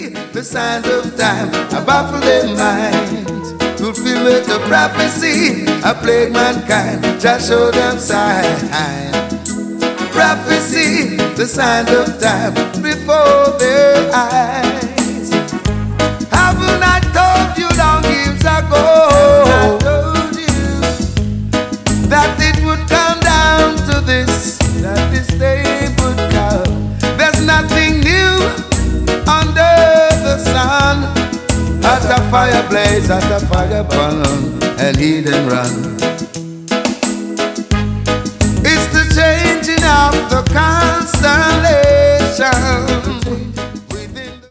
prophecy, the signs of time, I baffle their minds. Fulfillment of prophecy, I plague mankind, just show them signs. Prophecy, the signs of time, before their eyes. Haven't I told you long years ago that it would come down to this, that this day would come? There's nothing new under the sun. At a fire blaze, at a fire burn, and heed and run.